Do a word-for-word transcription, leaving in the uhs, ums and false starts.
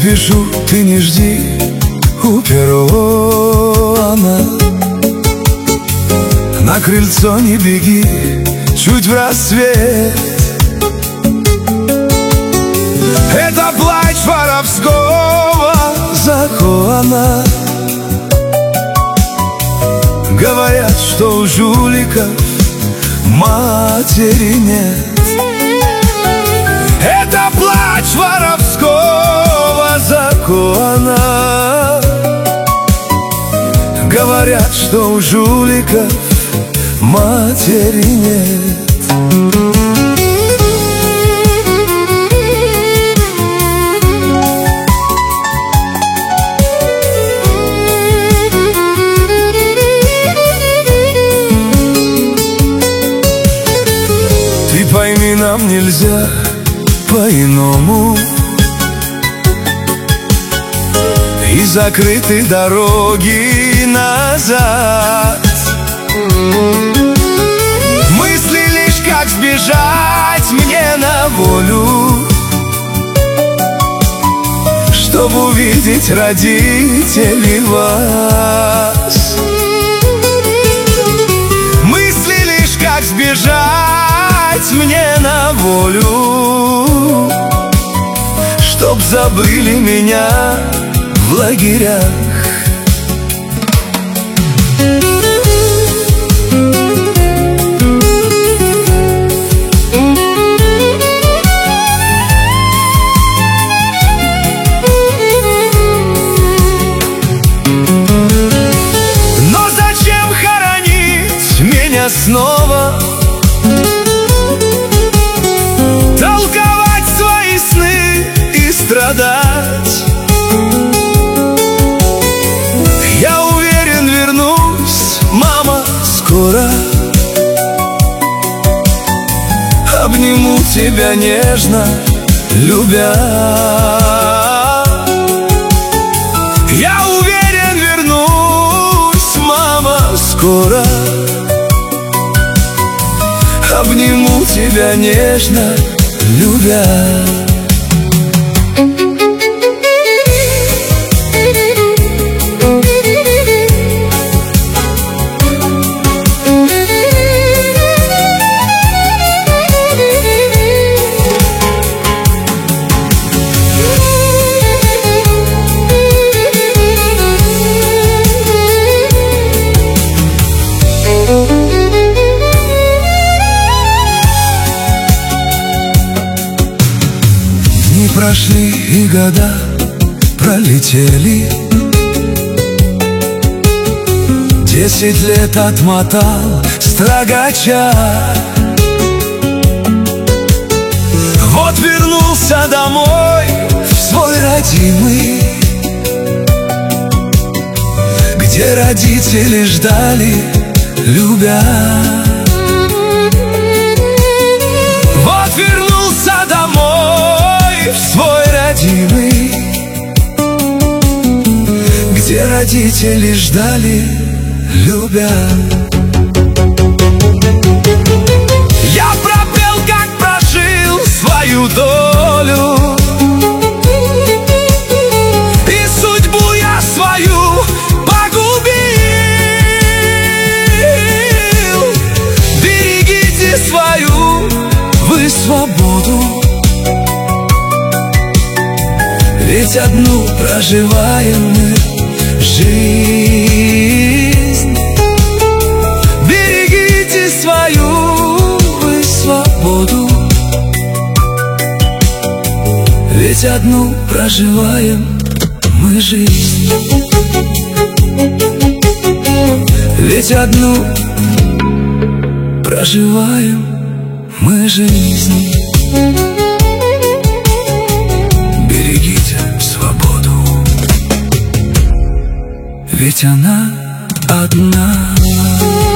пишу, ты не жди у перрона. На крыльцо не беги, чуть в рассвет. Это плач воровского закона. Говорят, что у жуликов матери нет. Это плач воровского закона. Говорят, что у жуликов матери нет. Ты пойми, нам нельзя по-иному, и закрыты дороги назад. Мысли лишь как сбежать мне на волю, чтобы увидеть родителей вас. Мысли лишь как сбежать мне на волю, чтоб забыли меня в лагерях. Но зачем хоронить меня снова? Толковать свои сны и страдать. Я уверен, вернусь, мама, скоро. Обниму тебя нежно, любя. Я уверен, вернусь, мама, скоро. Обниму тебя нежно, любя. Дни прошли и года пролетели. Десять лет отмотал строгача. Вот вернулся домой в свой родимый, где родители ждали, любя. Вот вернулся домой в свой родимый, где родители ждали, любя. Я пропел, как прожил свою долю, и судьбу я свою погубил. Берегите свою вы свободу, ведь одну проживаем мы жизнь. Берегите свою вы свободу, ведь одну проживаем мы жизнь. Ведь одну проживаем мы жизнь. Берегите свободу, ведь она одна.